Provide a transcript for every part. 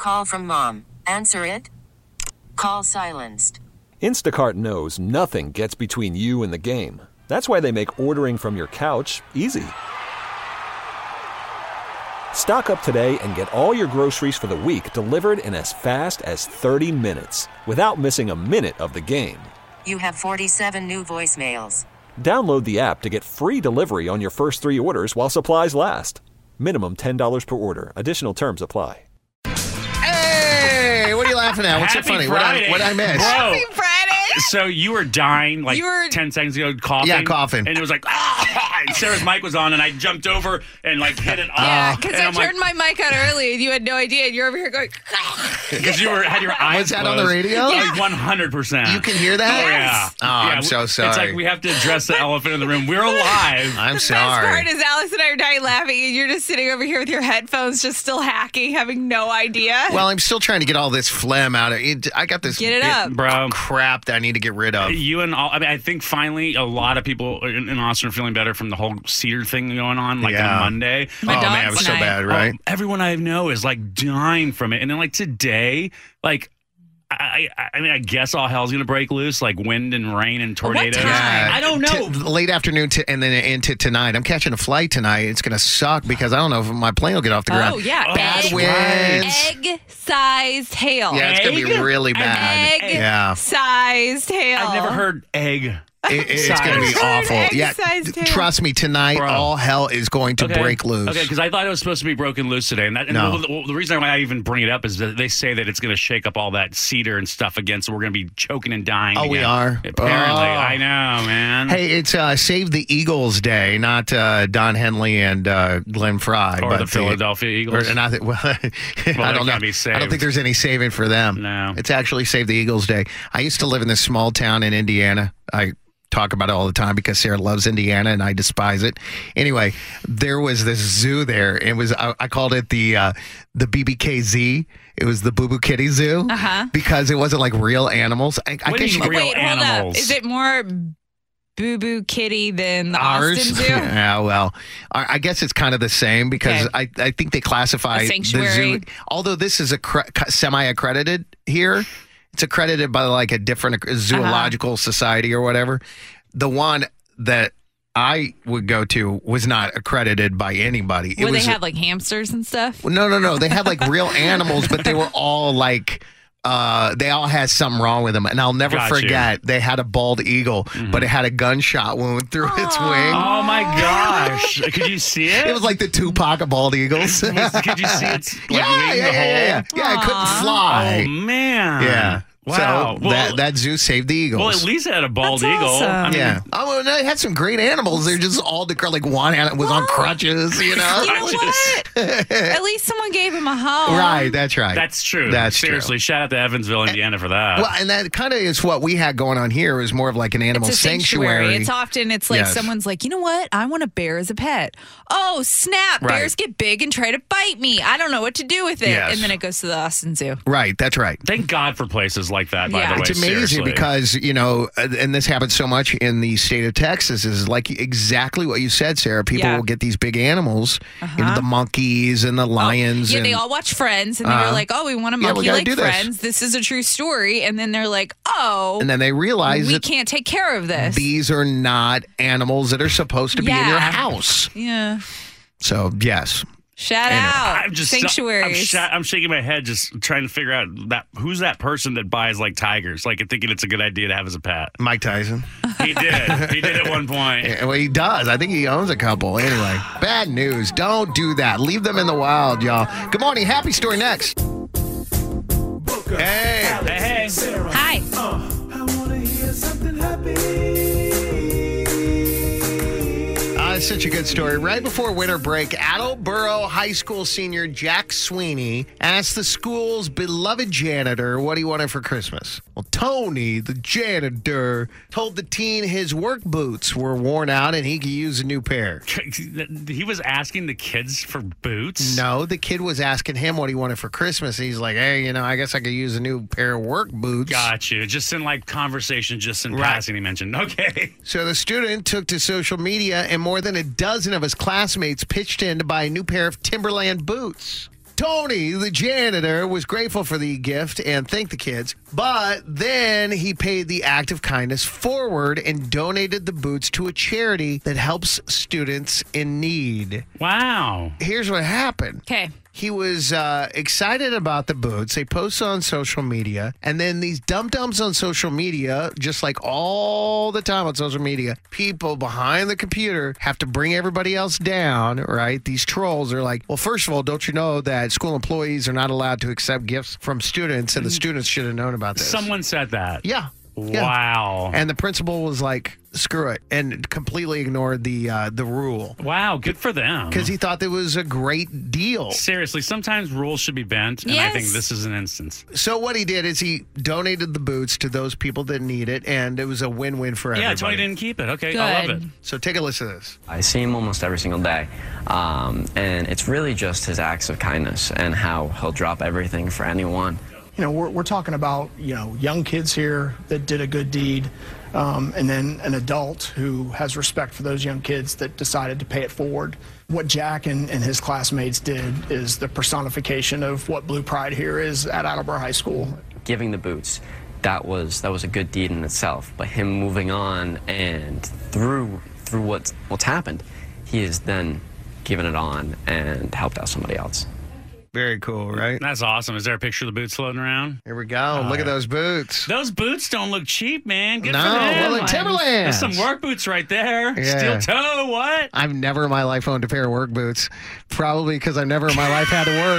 call from mom. Answer it. Call silenced. Instacart knows nothing gets between you and the game. That's why they make ordering from your couch easy. Stock up today and get all your groceries for the week delivered in as fast as 30 minutes without missing a minute of the game. You have 47 new voicemails. Download the app to get free delivery on your first 3 orders while supplies last. Minimum $10 per order. Additional terms apply. Hey, what are you laughing at? What's so funny? What I miss? Bro. Happy Friday. So you were dying 10 seconds ago, coughing. Yeah, coughing. And it was like, and Sarah's mic was on, and I jumped over and hit it off. Yeah, because I I'm turned my mic on early, and you had no idea, and you're over here going, Because you had your eyes Was that closed. on the radio? Yeah. 100%. You can hear that? Oh, yeah. Oh, I'm so sorry. It's like we have to address the elephant in the room. We're alive. I'm The sorry. best part is Alex and I are dying laughing, and you're just sitting over here with your headphones, just still hacking, having no idea. Well, I'm still trying to get all this phlegm out of it. I got this Get it up. Bro. crap that I need to get rid of. You and all, I think finally a lot of people in Austin are feeling better from the whole cedar thing going on, on Monday. My oh, dog's man, it was so dying. bad, right? Everyone I know is dying from it. And then today, I guess all hell's going to break loose, wind and rain and tornadoes. time? Yeah, I don't know. Late afternoun and then into tonight. I'm catching a flight tonight. It's going to suck because I don't know if my plane will get off the ground. Oh, yeah. Bad Egg- winds. Egg-sized hail. Yeah, it's going to be Egg? really bad. Yeah. Egg-sized hail. I've never heard egg. It's going to be awful. Yeah, Egg-sized hail. trust me, tonight Bro. all hell is going to break loose. Okay, because I thought it was supposed to be broken loose today. And No. the reason why I even bring it up is that they say that it's going to shake up all that cedar and stuff again, so we're going to be choking and dying Oh, we again. are? Apparently. Oh. I know, man. Hey, it's Save the Eagles Day, not Don Henley and Glenn Fry. Or but the Philadelphia Eagles. I don't know. can't be saved. I don't think there's any saving for them. No. It's actually Save the Eagles Day. I used to live in this small town in Indiana. I talk about it all the time because Sarah loves Indiana and I despise it. Anyway, there was this zoo there. It was I called it the BBKZ. It was the Boo Boo Kitty Zoo because it wasn't real animals. I What guess do you mean real Wait, hold animals? up. Is it more Boo Boo Kitty than the Ours? Austin Zoo? Yeah, well, I guess it's kind of the same because Okay. I think they classify A the sanctuary. zoo. Although this is semi-accredited here, it's accredited by a different zoological society or whatever. The one that I would go to was not accredited by anybody. Where they have hamsters and stuff? No. They had real animals, but they were all they all had something wrong with them. And I'll never Got you. forget, they had a bald eagle, but it had a gunshot wound through its wing. Oh, my gosh. Could you see it? It was like the Tupac of bald eagles. Could you see its wing Yeah, the hole? I couldn't fly. Oh, man. Yeah. Wow. So that zoo saved the eagles. Well, at least it had a bald That's eagle. awesome. I mean, yeah. Oh, and it had some great animals. They're just all one animal was on crutches, You know what? At least someone gave him a home. Right, that's right. That's true. That's Seriously, true. shout out to Evansville, Indiana for that. Well, and that kind of is what we had going on here. It was more of an animal It's a sanctuary. It's often, Yes. someone's you know what? I want a bear as a pet. Oh, snap. Right. Bears get big and try to bite me. I don't know what to do with it. Yes. And then it goes to the Austin Zoo. Right, that's right. Thank God for places like that, by Yeah. the way. It's amazing seriously. because, and this happens so much in the state of Texas, is exactly what you said, Sarah. People Yeah. will get these big animals, the monkeys and the lions. Yeah, and, they all watch Friends, and they were like, oh, we want a yeah, we monkey gotta like do this. Friends. This is a true story. And then they're like, oh, and then they realize we that can't take care of this. these are not animals that are supposed to be in your Yeah. house. Yeah. So, yes. Shout Anyway. out. I'm just Sanctuaries. I'm shaking my head, just trying to figure out who's that person that buys tigers, thinking it's a good idea to have as a pet. Mike Tyson. He did. He did at one point. Yeah, well, he does. I think he owns a couple. Anyway, bad news. Don't do that. Leave them in the wild, y'all. Good morning. Happy story next. Hey. Hey. Hi. It's such a good story. Right before winter break, Attleboro High School senior Jack Sweeney asked the school's beloved janitor what he wanted for Christmas. Well, Tony, the janitor, told the teen his work boots were worn out and he could use a new pair. He was asking the kids for boots? No, the kid was asking him what he wanted for Christmas. He's like, hey, I guess I could use a new pair of work boots. Got you. Just in conversation, just in Right. passing, he mentioned. Okay. So the student took to social media and more than a dozen of his classmates pitched in to buy a new pair of Timberland boots. Tony, the janitor, was grateful for the gift and thanked the kids, but then he paid the act of kindness forward and donated the boots to a charity that helps students in need. Wow. Here's what happened. Okay. He was excited about the boots. They posted on social media. And then these dum-dums on social media, just like all the time on social media, people behind the computer have to bring everybody else down, right? These trolls are like, well, first of all, don't you know that school employees are not allowed to accept gifts from students, and the students should have known about this. Someone said that. Yeah. Wow. And the principal was like, screw it, and completely ignored the rule. Wow, good for them. Because he thought that was a great deal. Seriously, sometimes rules should be bent, and I think this is an instance. So what he did is he donated the boots to those people that need it, and it was a win-win for everybody. Yeah, Tony didn't keep it. Okay, Good. I love it. So take a listen to this. I see him almost every single day, and it's really just his acts of kindness and how he'll drop everything for anyone. You know, we're talking about, young kids here that did a good deed, and then an adult who has respect for those young kids that decided to pay it forward. What Jack and his classmates did is the personification of what Blue Pride here is at Attleboro High School. Giving the boots, that was a good deed in itself. But him moving on and through what's happened, he has then given it on and helped out somebody else. Very cool, right? That's awesome. Is there a picture of the boots floating around? Here we go. Look at those boots. Those boots don't look cheap, man. Good No, for them. well, they're Timberlands. There's some work boots right there. Yeah. Steel toe, what? I've never in my life owned a pair of work boots. Probably because I've never in my life had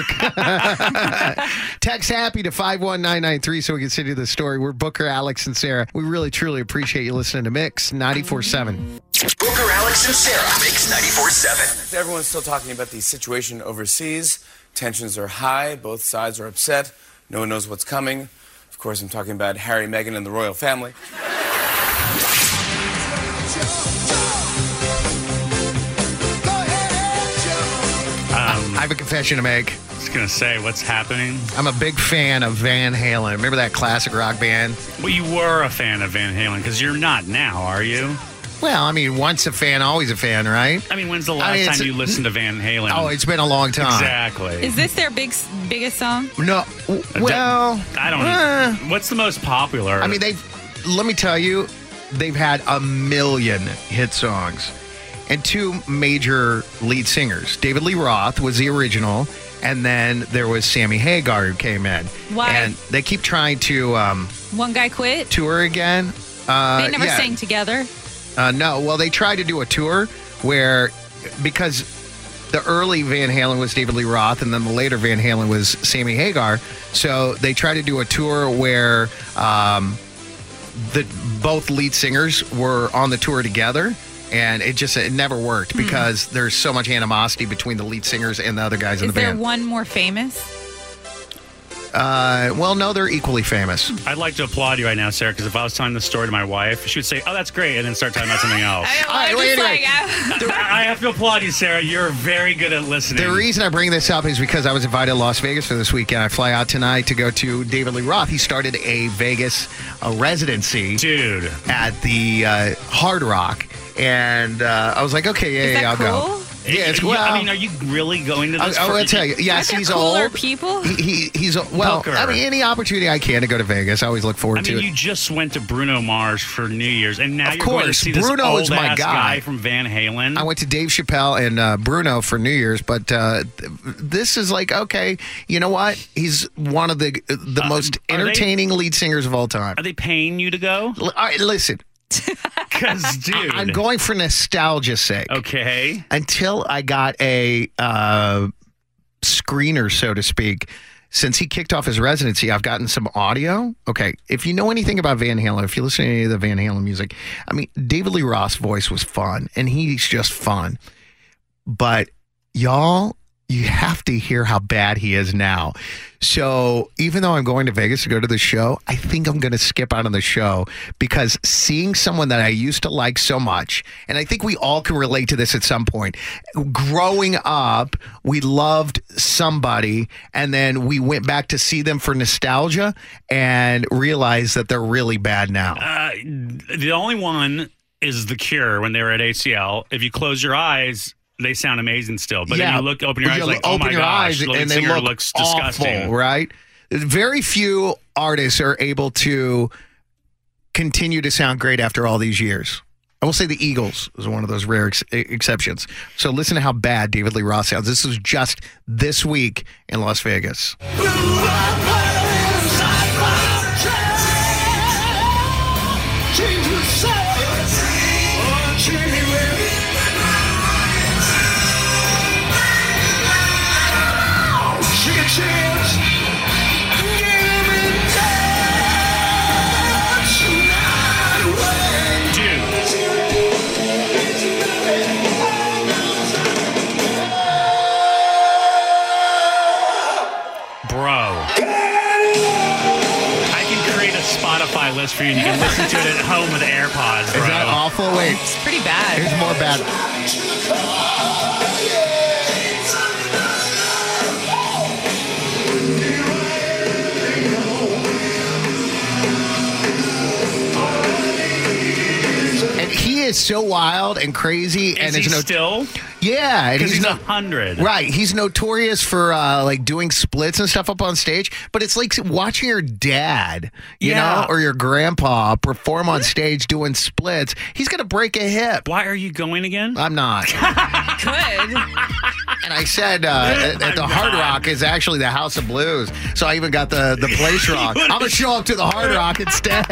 to work. Text happy to 51993 so we can send you the story. We're Booker, Alex, and Sarah. We really, truly appreciate you listening to Mix 94.7. Booker, Alex, and Sarah. Mix 94.7. Everyone's still talking about the situation overseas. Tensions are high. Both sides are upset. No one knows what's coming. Of course, I'm talking about Harry, Meghan, and the royal family. I have a confession to make. I was going to say, what's happening? I'm a big fan of Van Halen. Remember that classic rock band? Well, you were a fan of Van Halen because you're not now, are you? Well, I mean, once a fan, always a fan, right? I mean, when's the last time you listened to Van Halen? Oh, it's been a long time. Exactly. Is this their biggest song? No. Well, I don't know. What's the most popular? I mean, let me tell you, they've had a million hit songs and two major lead singers. David Lee Roth was the original, and then there was Sammy Hagar who came in. Why? And they keep trying to One guy quit? tour again. They never sang together? No, well, they tried to do a tour where, because the early Van Halen was David Lee Roth, and then the later Van Halen was Sammy Hagar. So they tried to do a tour where both lead singers were on the tour together, and it never worked because there's so much animosity between the lead singers and the other guys in the band. Is there one more famous? Well, no, they're equally famous. I'd like to applaud you right now, Sarah, because if I was telling this story to my wife, she would say, "Oh, that's great," and then start talking about something else. I have to applaud you, Sarah. You're very good at listening. The reason I bring this up is because I was invited to Las Vegas for this weekend. I fly out tonight to go to David Lee Roth. He started a Vegas residency, dude, at the Hard Rock, and I was like, okay, I'll go. Yeah, it's well. I mean, are you really going to this? I will tell you. Yes, he's cooler old. People. He's well. Booker. I mean, any opportunity I can to go to Vegas, I always look forward to it. You just went to Bruno Mars for New Year's, and now Of you're going to course, see this Bruno is my old-ass guy from Van Halen. I went to Dave Chappelle and Bruno for New Year's, but this is like, okay, you know what? He's one of the most entertaining lead singers of all time. Are they paying you to go? All right, listen. Because, dude, I'm going for nostalgia's sake. Okay. Until I got a screener, so to speak. Since he kicked off his residency, I've gotten some audio. Okay, if you know anything about Van Halen, if you listen to any of the Van Halen music, I mean, David Lee Roth's voice was fun, and he's just fun. But y'all, you have to hear how bad he is now. So even though I'm going to Vegas to go to the show, I think I'm going to skip out on the show because seeing someone that I used to like so much, and I think we all can relate to this at some point. Growing up, we loved somebody, and then we went back to see them for nostalgia and realized that they're really bad now. The only one is The Cure when they were at ACL. If you close your eyes, they sound amazing still. But Yeah. then you open your But eyes you like, oh open my your gosh, eyes the lead and they singer look looks awful, disgusting. right? Very few artists are able to continue to sound great after all these years. I will say the Eagles is one of those rare exceptions. So listen to how bad David Lee Roth sounds. This was just this week in Las Vegas. Spotify list for you, and you can listen to it at home with AirPods, bro. Is that awful? Wait. It's pretty bad. Here's more bad. And he is so wild and crazy. Is and he still? Yeah, and Because he's not 100. Right, he's notorious for like doing splits and stuff up on stage, but it's like watching your dad, you know, or your grandpa perform on stage doing splits. He's going to break a hip. Why are you going again? I'm not. Good. And I said at the Hard Rock is actually the House of Blues, so I even got the place wrong. I'm going to show up to the Hard Rock instead.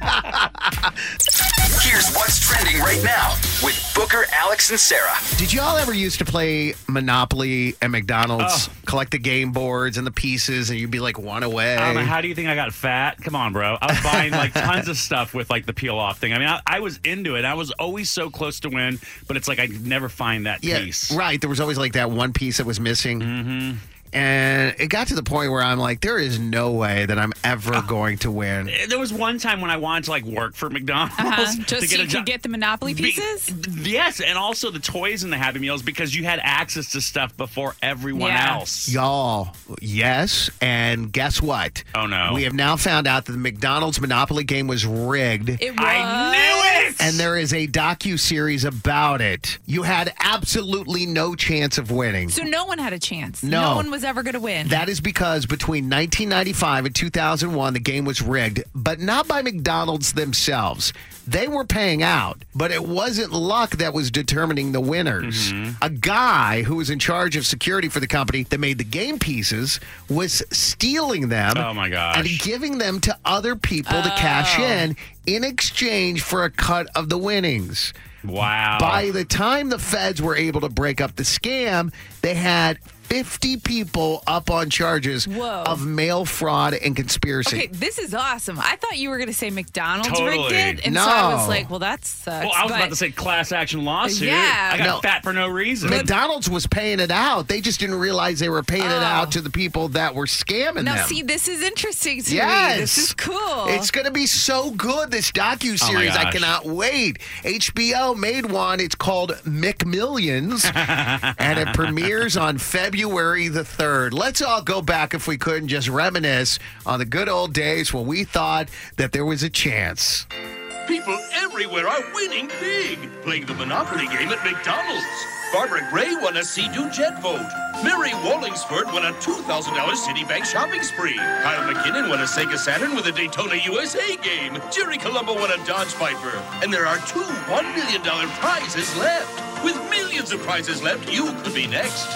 Here's what's trending right now with Booker, Alex, and Sarah. Did y'all ever used to play Monopoly at McDonald's? Collect the game boards and the pieces, and you'd be like one away. I don't know, how do you think I got fat? Come on, bro. I was buying like tons of stuff with like the peel off thing. I mean, I was into it. I was always so close to win, but it's like I could never find that piece. Right. There was always like that one piece that was missing. Mm-hmm. And it got to the point where I'm like, there is no way that I'm ever going to win. There was one time when I wanted to like work for McDonald's. Just so you could get the Monopoly pieces? Yes, and also the toys and the Happy Meals because you had access to stuff before everyone else. Y'all, yes. And guess what? Oh, no. We have now found out that the McDonald's Monopoly game was rigged. It was. I knew it! And there is a docu-series about it. You had absolutely no chance of winning. So no one had a chance. No. No one was ever going to win. That is because between 1995 and 2001, the game was rigged, but not by McDonald's themselves. They were paying out, but it wasn't luck that was determining the winners. Mm-hmm. A guy who was in charge of security for the company that made the game pieces was stealing them. Oh, my gosh. And giving them to other people to cash in exchange for a cut of the winnings. Wow. By the time the feds were able to break up the scam, they had 50 people up on charges of mail fraud and conspiracy. Okay, this is awesome. I thought you were going to say McDonald's Totally. rigged it, and No. so I was like, well, that sucks. Well, I was about to say class action lawsuit. Yeah. I got fat for no reason. McDonald's was paying it out. They just didn't realize they were paying it out to the people that were scamming Now, them. see, this is interesting to Yes. me. This is cool. It's going to be so good, this docuseries. I gosh. cannot wait. HBO made one. It's called McMillions, and it premieres on February the 3rd. Let's all go back, if we could, and just reminisce on the good old days when we thought that there was a chance. People everywhere are winning big, playing the Monopoly game at McDonald's. Barbara Gray won a Sea-Doo jet vote. Mary Wallingsford won a $2,000 Citibank shopping spree. Kyle McKinnon won a Sega Saturn with a Daytona USA game. Jerry Colombo won a Dodge Viper. And there are 2 $1 million prizes left. With millions of prizes left, you could be next.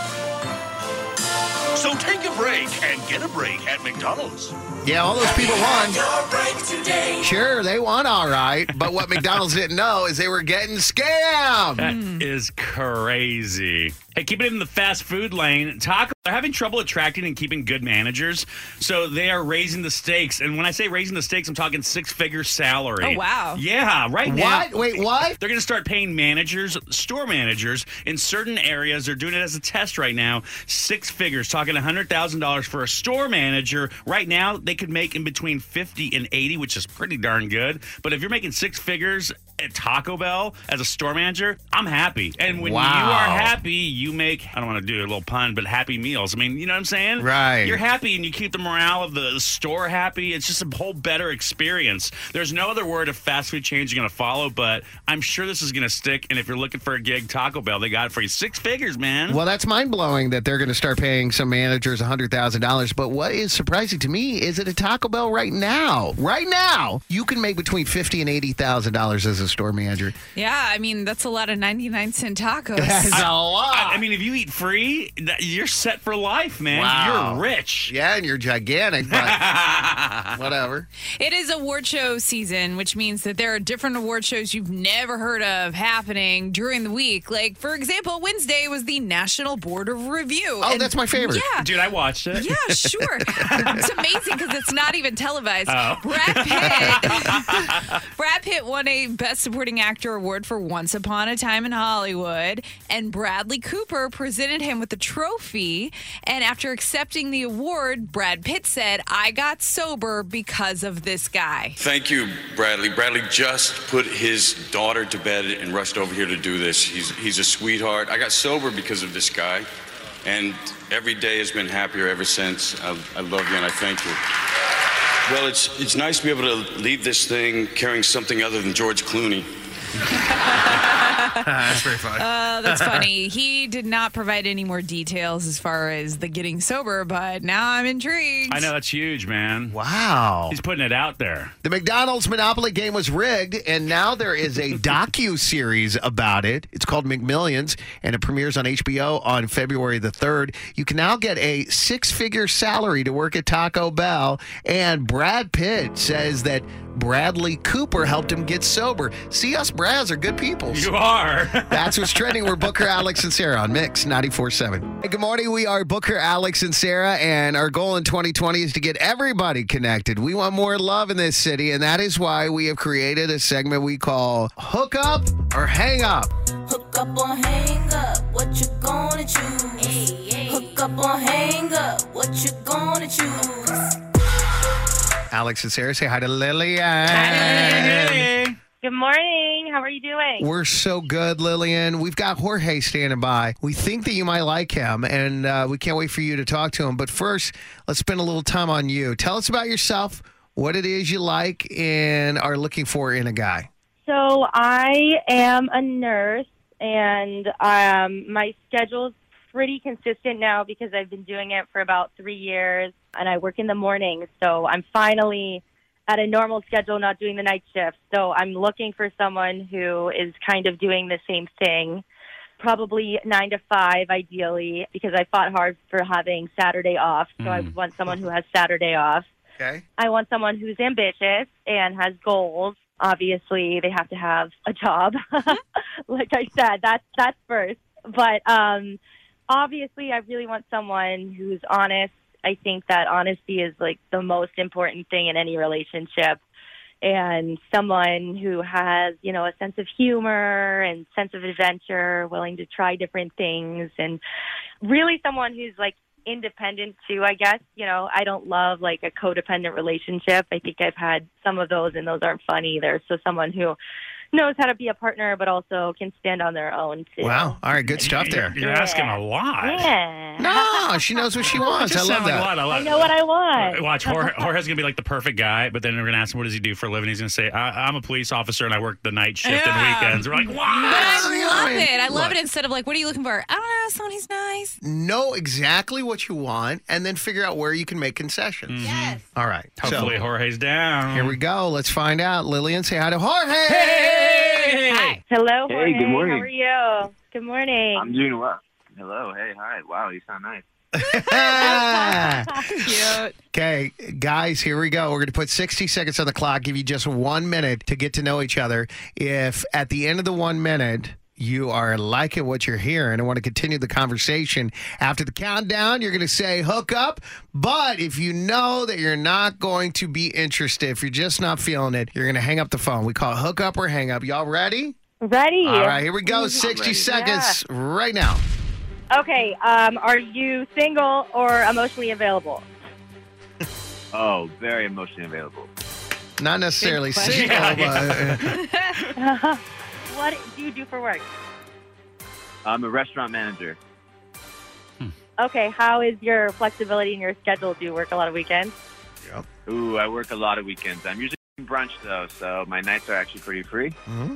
So take a break and get a break at McDonald's. Yeah, all those people won. Sure, they won all right. But what McDonald's didn't know is they were getting scammed. That is crazy. Hey, keep it in the fast food lane. Taco, they're having trouble attracting and keeping good managers, so they are raising the stakes. And when I say raising the stakes, I'm talking 6-figure salary. Oh, wow. Yeah, right now. What? Wait, what? They're going to start paying managers, store managers, in certain areas. They're doing it as a test right now. 6 figures, talking $100,000 for a store manager. Right now, they could make in between 50 and 80, which is pretty darn good. But if you're making 6 figures at Taco Bell as a store manager, I'm happy. And when you Wow. are happy, you make, I don't want to do a little pun, but happy meals. I mean, you know what I'm saying? Right. You're happy and you keep the morale of the store happy. It's just a whole better experience. There's no other word of fast food chains you're going to follow, but I'm sure this is going to stick. And if you're looking for a gig, Taco Bell, they got it for you. 6 figures, man. Well, that's mind-blowing that they're going to start paying some managers $100,000. But what is surprising to me is that at Taco Bell right now, you can make between $50,000 and $80,000 as a store manager. Yeah, I mean, that's a lot of 99-cent tacos. That's a lot. I mean, if you eat free, you're set for life, man. Wow. You're rich. Yeah, and you're gigantic, but whatever. It is award show season, which means that there are different award shows you've never heard of happening during the week. Like, for example, Wednesday was the National Board of Review. Oh, that's my favorite. Yeah. Dude, I watched it. Yeah, sure. It's amazing because it's not even televised. Oh. Brad Pitt won a Best Supporting Actor award for Once Upon a Time in Hollywood, and Bradley Cooper presented him with the trophy. And after accepting the award, Brad Pitt said, "I got sober because of this guy." Thank you, Bradley. Bradley just put his daughter to bed and rushed over here to do this. He's a sweetheart. I got sober because of this guy, and every day has been happier ever since. I love you and I thank you. Well, it's nice to be able to leave this thing carrying something other than George Clooney. That's very funny. That's funny. He did not provide any more details as far as the getting sober, but now I'm intrigued. I know, that's huge, man. Wow. He's putting it out there. The McDonald's Monopoly game was rigged, and now there is a docu-series about it. It's called McMillions, and it premieres on HBO on February the 3rd. You can now get a 6-figure salary to work at Taco Bell, and Brad Pitt says that Bradley Cooper helped him get sober. See, us Brads are good people. You are. That's what's trending. We're Booker, Alex, and Sarah on Mix 94.7. Hey, good morning. We are Booker, Alex, and Sarah, and our goal in 2020 is to get everybody connected. We want more love in this city, and that is why we have created a segment we call Hook Up or Hang Up. Hook up or hang up, what you gonna choose? Hook up or hang up, what you gonna choose? Alex and Sarah, say hi to Lillian. Hey. Good morning. How are you doing? We're so good, Lillian. We've got Jorge standing by. We think that you might like him, and we can't wait for you to talk to him. But first, let's spend a little time on you. Tell us about yourself, what it is you like and are looking for in a guy. So I am a nurse, and my schedule's pretty consistent now because I've been doing it for about 3 years, and I work in the morning. So I'm finally at a normal schedule, not doing the night shift. So I'm looking for someone who is kind of doing the same thing, probably 9 to 5 ideally, because I fought hard for having Saturday off. So I want someone who has Saturday off. Okay. I want someone who's ambitious and has goals. Obviously, they have to have a job. Like I said, that's first. But obviously, I really want someone who's honest. I think that honesty is like the most important thing in any relationship. And someone who has, you know, a sense of humor and sense of adventure, willing to try different things, and really someone who's like independent too, I guess. You know, I don't love like a codependent relationship. I think I've had some of those, and those aren't fun either. So someone who knows how to be a partner, but also can stand on their own too. Wow. All right. Good stuff there. You're asking a lot. Yeah. No, she knows what she wants. I Just love sound like that. a lot. I know what I want. Watch, Jorge's going to be like the perfect guy, but then we're going to ask him, what does he do for a living? He's going to say, I'm a police officer and I work the night shift and weekends. We're like, But wow. I love it. I love Look. it instead of like, what are you looking for? I don't know, someone who's nice. Know exactly what you want and then figure out where you can make concessions. Yes. All right. Hopefully Jorge's down. Here we go. Let's find out. Lillian, say hi to Jorge. Hey! Hello, Hey, Jorge. good morning. How are you? Good morning. I'm doing well. Hello. Hey, hi. Wow, you sound nice. Cute. Okay, guys, here we go. We're going to put 60 seconds on the clock, give you just 1 minute to get to know each other. If at the end of the 1 minute you are liking what you're hearing and want to continue the conversation after the countdown, you're going to say hook up. But if you know that you're not going to be interested, if you're just not feeling it, you're going to hang up the phone. We call it hook up or hang up. Y'all ready? Ready. All right, here we go. 60 seconds right now. Okay, are you single or emotionally available? Oh, very emotionally available. Not necessarily Good question. single, but What do you do for work? I'm a restaurant manager. Okay, how is your flexibility in your schedule? Do you work a lot of weekends? Ooh, I work a lot of weekends. I'm usually in brunch, though, so my nights are actually pretty free.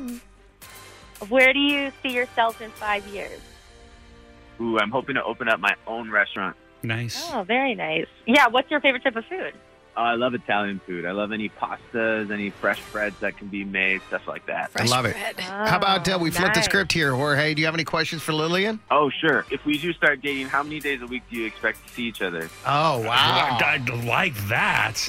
Where do you see yourself in 5 years? Ooh, I'm hoping to open up my own restaurant. Nice. Oh, very nice. Yeah, what's your favorite type of food? Oh, I love Italian food. I love any pastas, any fresh breads that can be made, stuff like that. I love it. How about we flip the script here, Jorge? Do you have any questions for Lillian? Oh, sure. If we do start dating, how many days a week do you expect to see each other? Oh, wow. I like that.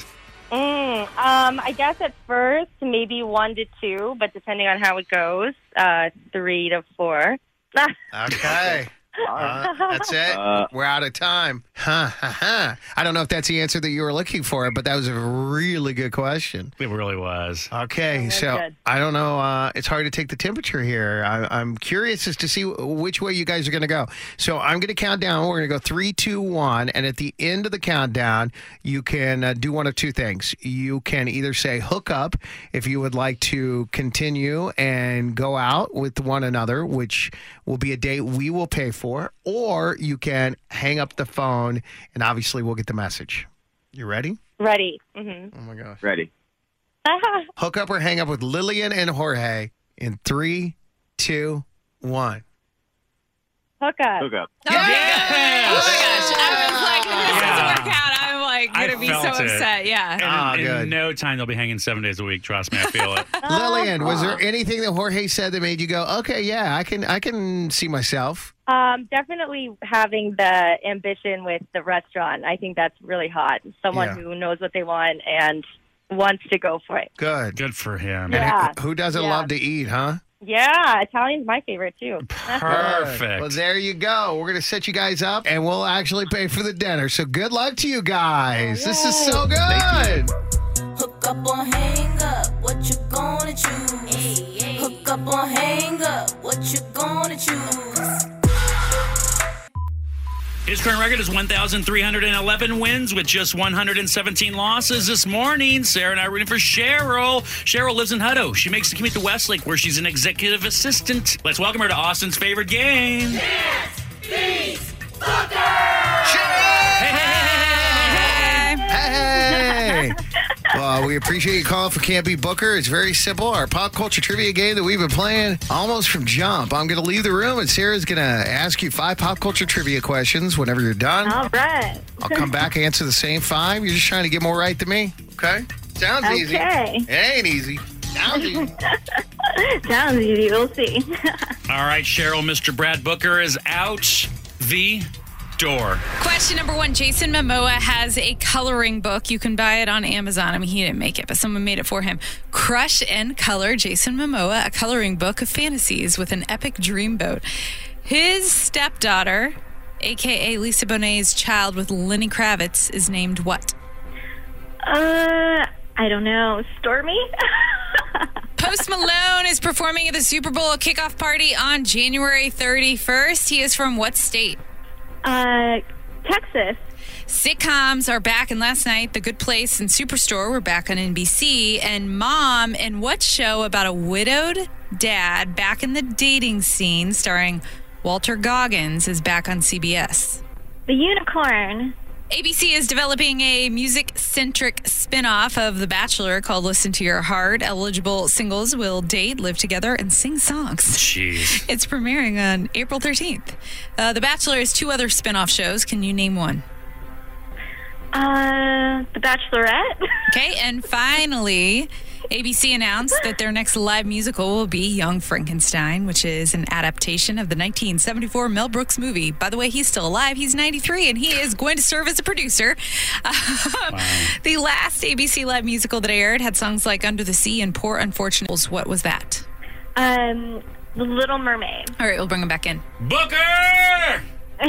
I guess at first maybe 1 to 2, but depending on how it goes, 3 to 4. Okay. That's it. We're out of time. I don't know if that's the answer that you were looking for, but that was a really good question. It really was. Okay, so good. I don't know. It's hard to take the temperature here. I'm curious as to see which way you guys are going to go. So I'm going to count down. We're going to go 3, 2, 1. And at the end of the countdown, you can do one of two things. You can either say hook up if you would like to continue and go out with one another, which will be a date we will pay for, or you can hang up the phone and obviously we'll get the message. You ready? Ready. Mm-hmm. Oh, my gosh. Ready. Hook up or hang up with Lillian and Jorge in 3, 2, 1. Hook up. Hook up. Oh, yeah. Oh my gosh. I was like, if this doesn't work out, I'm like going to be so felt it. upset. Yeah. In no time, they'll be hanging 7 days a week. Trust me, I feel it. Lillian, was there anything that Jorge said that made you go, okay, yeah, I can see myself? Definitely having the ambition with the restaurant. I think that's really hot. Someone who knows what they want and wants to go for it. Good. Good for him. Yeah. Who doesn't love to eat, huh? Yeah, Italian's my favorite too. Perfect. Well, there you go. We're going to set you guys up, and we'll actually pay for the dinner. So good luck to you guys. This is so good. Hook up or hang up, what you gonna choose? Hook up or hang up, what you gonna choose? His current record is 1,311 wins with just 117 losses. This morning, Sarah and I are rooting for Cheryl. Cheryl lives in Hutto. She makes the commute to Westlake, where she's an executive assistant. Let's welcome her to Austin's favorite game. Dance, Beats, Booker! Hey! Well, we appreciate you calling for Can't Be Booker. It's very simple. Our pop culture trivia game that we've been playing almost from jump. I'm going to leave the room, and Sarah's going to ask you 5 pop culture trivia questions whenever you're done. All right. I'll come back and answer the same 5. You're just trying to get more right than me. Okay? Sounds easy. Okay. It ain't easy. Sounds easy. Sounds easy. We'll see. All right, Cheryl, Mr. Brad Booker is out the door. Question number 1. Jason Momoa has a coloring book. You can buy it on Amazon. I mean, he didn't make it, but someone made it for him. Crush and Color Jason Momoa, a coloring book of fantasies with an epic dreamboat. His stepdaughter, a.k.a. Lisa Bonet's child with Lenny Kravitz, is named what? I don't know. Stormy? Post Malone is performing at the Super Bowl kickoff party on January 31st. He is from what state? Texas. Sitcoms are back, and last night, The Good Place and Superstore were back on NBC. And Mom, in what show about a widowed dad back in the dating scene starring Walter Goggins, is back on CBS? The Unicorn. ABC is developing a music-centric spin-off of The Bachelor called Listen to Your Heart. Eligible singles will date, live together, and sing songs. Jeez. It's premiering on April 13th. The Bachelor has 2 other spin-off shows. Can you name one? The Bachelorette. Okay, and finally, ABC announced that their next live musical will be Young Frankenstein, which is an adaptation of the 1974 Mel Brooks movie. By the way, he's still alive. He's 93, and he is going to serve as a producer. The last ABC live musical that aired had songs like Under the Sea and Poor Unfortunates. What was that? The Little Mermaid. All right, we'll bring him back in. Booker!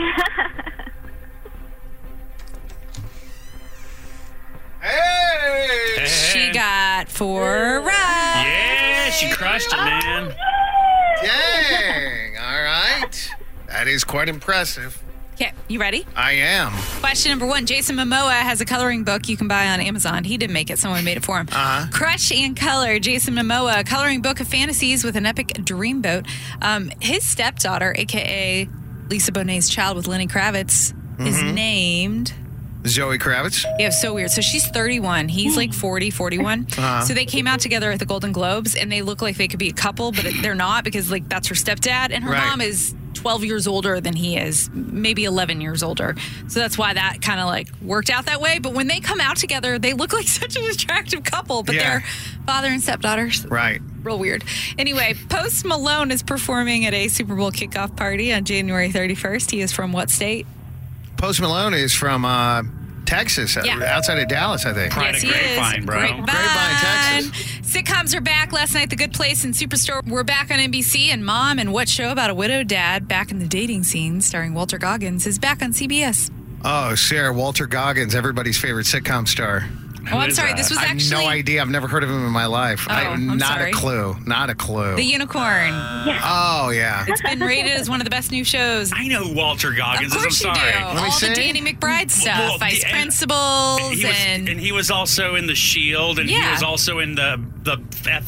Hey! She got 4 right. Yeah, she crushed it, man. Dang. All right. That is quite impressive. Okay, you ready? I am. Question number 1. Jason Momoa has a coloring book you can buy on Amazon. He didn't make it. Someone made it for him. Crush and Color. Jason Momoa, a coloring book of fantasies with an epic dreamboat. His stepdaughter, a.k.a. Lisa Bonet's child with Lenny Kravitz, is named... Zoe Kravitz? Yeah, so weird. So she's 31. He's like 40, 41. So they came out together at the Golden Globes, and they look like they could be a couple, but they're not because like that's her stepdad, and her mom is 12 years older than he is, maybe 11 years older. So that's why that kind of like worked out that way. But when they come out together, they look like such an attractive couple, but they're father and stepdaughters. Right. Real weird. Anyway, Post Malone is performing at a Super Bowl kickoff party on January 31st. He is from what state? Post Malone is from Texas, outside of Dallas, I think. Yes, he is. Bro. Grapevine, Texas. Sitcoms are back. Last night, The Good Place and Superstore were back on NBC, and Mom and What Show About a Widowed Dad, back in the dating scene, starring Walter Goggins, is back on CBS. Oh, Sarah, Walter Goggins, everybody's favorite sitcom star. Oh, I'm sorry. This was I actually... have no idea. I've never heard of him in my life. I'm not sorry. a clue. Not a clue. The Unicorn. Oh, yeah. It's been rated as one of the best new shows. I know Walter Goggins. Of course I'm sorry. you do. All the Danny McBride stuff. Vice Principals. And he was also in The Shield, and he was also in the FX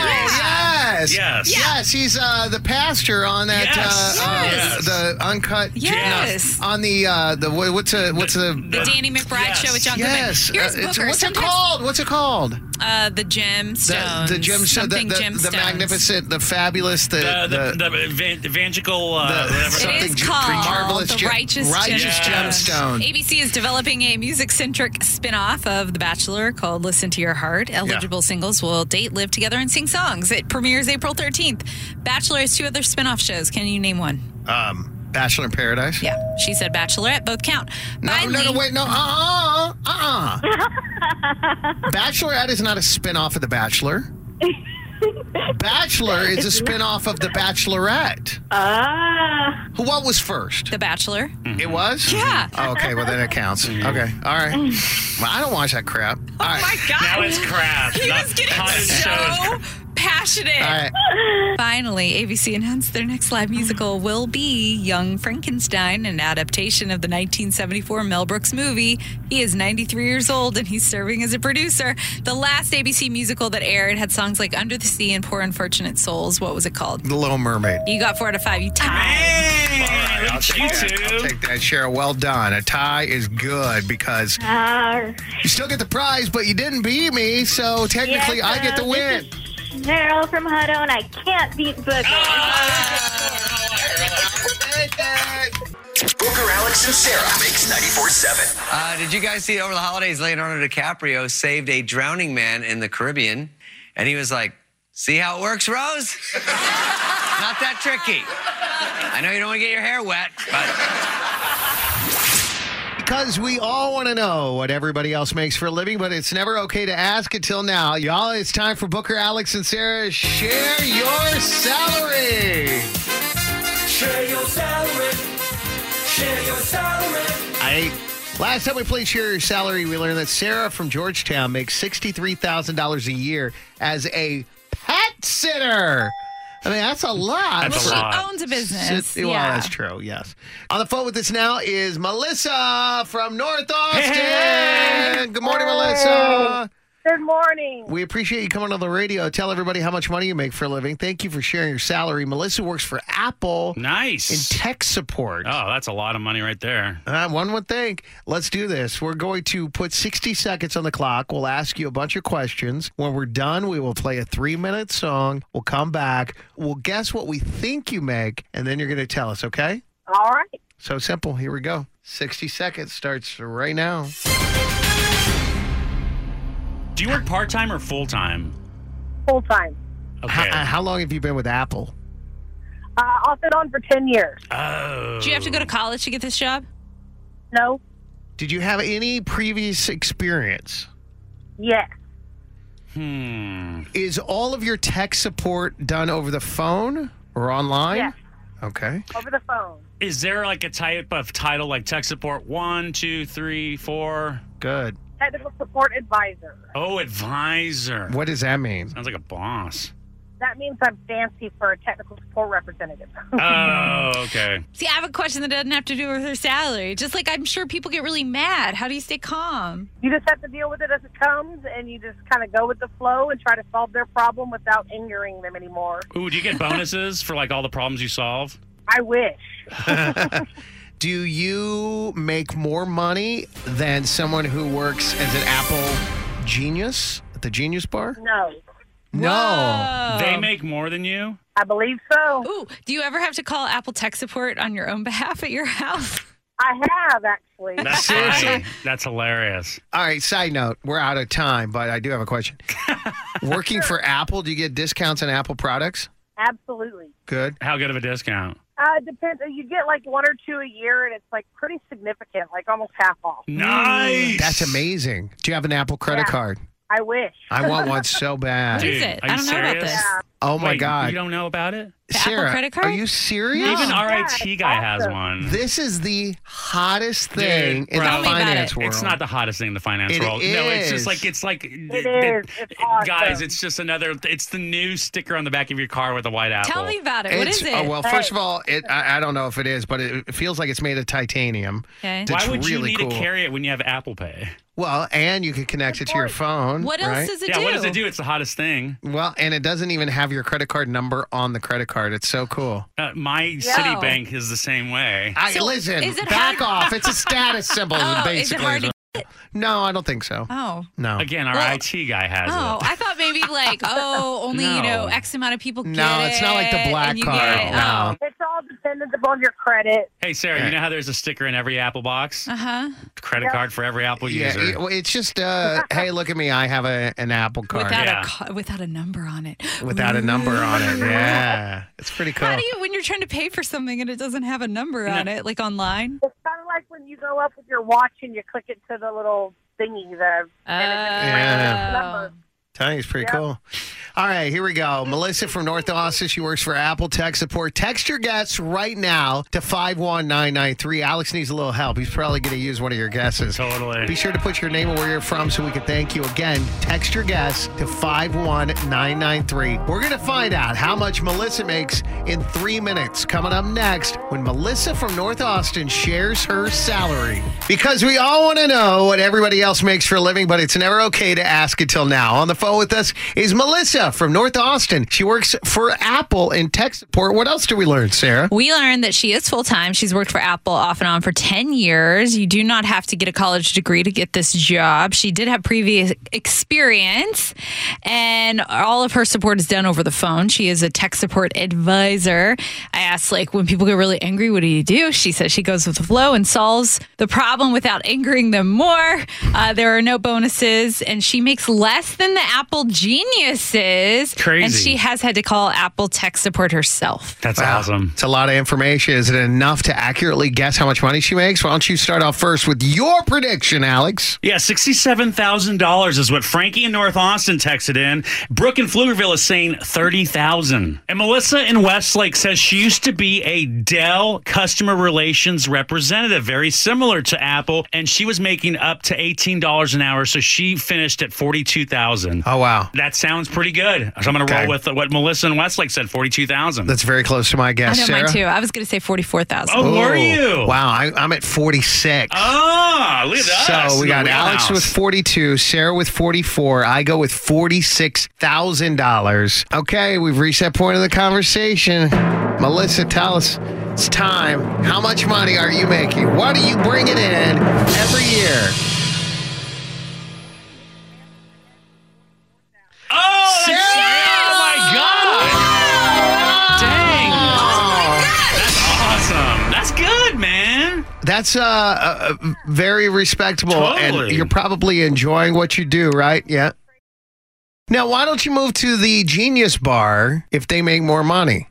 series. Yes. He's the pastor on that. The uncut. Yes. No, on the what's the Danny McBride show with John Goodman. Here's Booker. What's it called? What's it called? The Gemstones. The Gemstones. The magnificent, the fabulous, the evangelical, whatever. It is called marvelous, The Righteous Gemstone. ABC is developing a music-centric spin-off of The Bachelor called Listen to Your Heart. Eligible singles will date, live together, and sing songs. It premieres April 13th. Bachelor has 2 other spin-off shows. Can you name one? Bachelor in Paradise? Yeah. She said Bachelorette. Both count. Finally, Wait. Bachelorette is not a spin-off of The Bachelor. Bachelor is a spin-off of The Bachelorette. What was first? The Bachelor. It was? Yeah. Oh, okay, well then it counts. Okay, all right. Well, I don't watch that crap. Oh my God. Now it's crap. He was getting so passionate. All right. Finally, ABC announced their next live musical will be Young Frankenstein, an adaptation of the 1974 Mel Brooks movie. He is 93 years old, and he's serving as a producer. The last ABC musical that aired had songs like Under the Sea and Poor Unfortunate Souls. What was it called? The Little Mermaid. You got 4 out of 5. You tied. All right, I'll take that, Cheryl. Well done. A tie is good because you still get the prize, but you didn't beat me, so technically I get the win. Meryl from Hutto, and I can't beat Booker. Booker, Alex, and Sarah makes 94.7. Did you guys see over the holidays, Leonardo DiCaprio saved a drowning man in the Caribbean, and he was like, see how it works, Rose? Not that tricky. I know you don't want to get your hair wet, but... Because we all want to know what everybody else makes for a living, but it's never okay to ask until now. Y'all, it's time for Booker, Alex, and Sarah. Share your salary. Share your salary. Share your salary. Last time we played Share Your Salary, we learned that Sarah from Georgetown makes $63,000 a year as a pet sitter. I mean, that's a lot. She owns a business. Well, that's true, yes. On the phone with us now is Melissa from North Austin. Hey. Good morning, Melissa. Good morning. We appreciate you coming on the radio. Tell everybody how much money you make for a living. Thank you for sharing your salary. Melissa works for Apple. Nice. In tech support. Oh, that's a lot of money right there. One would think. Let's do this. We're going to put 60 seconds on the clock. We'll ask you a bunch of questions. When we're done, we will play a 3-minute song. We'll come back. We'll guess what we think you make, and then you're going to tell us, okay? All right. So simple. Here we go. 60 seconds starts right now. Do you work part-time or full-time? Full-time. Okay. How long have you been with Apple? Off and on for 10 years. Oh. Did you have to go to college to get this job? No. Did you have any previous experience? Yes. Is all of your tech support done over the phone or online? Yes. Okay. Over the phone. Is there like a type of title like tech support 1, 2, 3, 4? Good. Technical support advisor. Oh, advisor. What does that mean? Sounds like a boss. That means I'm fancy for a technical support representative. Oh, okay. See, I have a question that doesn't have to do with her salary. Just like I'm sure people get really mad. How do you stay calm? You just have to deal with it as it comes, and you just kind of go with the flow and try to solve their problem without angering them anymore. Ooh, do you get bonuses for like all the problems you solve? I wish. Do you make more money than someone who works as an Apple genius at the Genius Bar? No. No. They make more than you? I believe so. Ooh, do you ever have to call Apple tech support on your own behalf at your house? I have, actually. That's funny. That's hilarious. All right, side note, we're out of time, but I do have a question. Working for Apple, do you get discounts on Apple products? Absolutely. Good. How good of a discount? It depends. You get like 1 or 2 a year, and it's like pretty significant, like almost half off. Nice. That's amazing. Do you have an Apple credit card? I wish. I want one so bad. What is it? I don't know about this. Oh, my Wait, God. You don't know about it? The Sarah, Apple credit card? are you serious? Even our IT guy has one. This is the hottest thing in bro, the finance world. It's not the hottest thing in the finance It world. No, it's is. just like It is. It's awesome. guys, it's just another. It's the new sticker on the back of your car with a white apple. Tell me about it. What is it? Oh, well, first of all, I don't know if it is, but it feels like it's made of titanium. Okay. It's Why would you really need cool. to carry it when you have Apple Pay? Well, and you can connect it to your phone. What else right? does it Yeah, do? what does it do? It's the hottest thing. Well, and it doesn't even have your credit card number on the credit card. It's so cool. My Citibank is the same way. Listen, is it back hard- off. It's a status symbol, Oh, basically. is it hard to No, I don't think so. Oh. No. Again, our Well- IT guy has Oh, it. I thought maybe like, only, No. X amount of people get No, it's not like the it, black and you card. get it. No. It's all dependent upon your credit. Hey, Sarah, you know how there's a sticker in every Apple box? Uh-huh. Credit card for every Apple Yeah, user. well, it's just, hey, look at me. I have an Apple card. Without a number on it. Without a number on it. Yeah. It's pretty cool. How do you, when you're trying to pay for something and it doesn't have a number on it, like online? It's kind of like when you go up with your watch and you click it to the little thingy there. Yeah. Tell you, it's pretty cool. All right, here we go. Melissa from North Austin. She works for Apple Tech Support. Text your guess right now to 51993. Alex needs a little help. He's probably going to use one of your guesses. Totally. Be sure to put your name and where you're from so we can thank you. Again, text your guess to 51993. We're going to find out how much Melissa makes in 3 minutes. Coming up next, when Melissa from North Austin shares her salary. Because we all want to know what everybody else makes for a living, but it's never okay to ask until now. On the phone with us is Melissa from North Austin. She works for Apple in tech support. What else do we learn, Sarah? We learned that she is full-time. She's worked for Apple off and on for 10 years. You do not have to get a college degree to get this job. She did have previous experience, and all of her support is done over the phone. She is a tech support advisor. I asked, when people get really angry, what do you do? She says she goes with the flow and solves the problem without angering them more. There are no bonuses, and she makes less than the Apple geniuses. Crazy. And she has had to call Apple tech support herself. That's awesome. It's a lot of information. Is it enough to accurately guess how much money she makes? Why don't you start off first with your prediction, Alex? Yeah, $67,000 is what Frankie in North Austin texted in. Brooke in Pflugerville is saying $30,000. And Melissa in Westlake says she used to be a Dell customer relations representative, very similar to Apple, and she was making up to $18 an hour, so she finished at $42,000. Oh, wow. That sounds pretty good. So I'm going to roll with what Melissa in Westlake said, $42,000. That's very close to my guess, I know Sarah. mine too. I was going to say 44,000. Oh, were you? Wow, I'm at 46. Oh, look at us. So we got in the Alex wheelhouse. with 42, Sarah with 44. I go with $46,000. Okay, we've reached that point of the conversation. Melissa, tell us. It's time. How much money are you making? What are you bringing in every year? Oh, Sarah! oh my God! Dang! That's awesome. That's good, man. That's very respectable, Totally. and you're probably enjoying what you do, right? Yeah. Now, why don't you move to the Genius Bar if they make more money?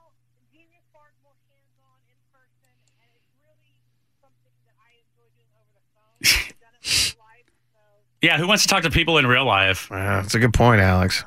Yeah, who wants to talk to people in real life? That's a good point, Alex.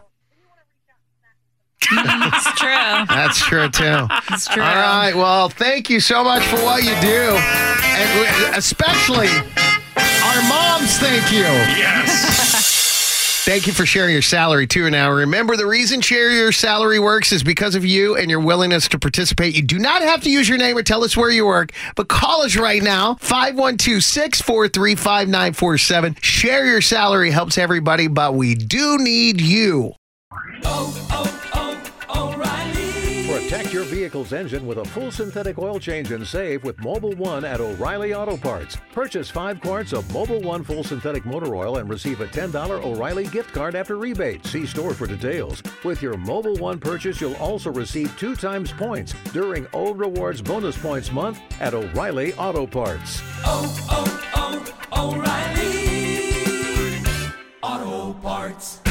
It's true. That's true, too. It's true. All right. Well, thank you so much for what you do. And especially our moms, thank you. Yes. Thank you for sharing your salary, too. Now, remember, the reason Share Your Salary works is because of you and your willingness to participate. You do not have to use your name or tell us where you work, but call us right now, 512-643-5947. Share Your Salary helps everybody, but we do need you. Protect your vehicle's engine with a full synthetic oil change and save with Mobil 1 at O'Reilly Auto Parts. Purchase 5 quarts of Mobil 1 full synthetic motor oil and receive a $10 O'Reilly gift card after rebate. See store for details. With your Mobil 1 purchase, you'll also receive 2 times points during Old Rewards Bonus Points Month at O'Reilly Auto Parts. O'Reilly Auto Parts.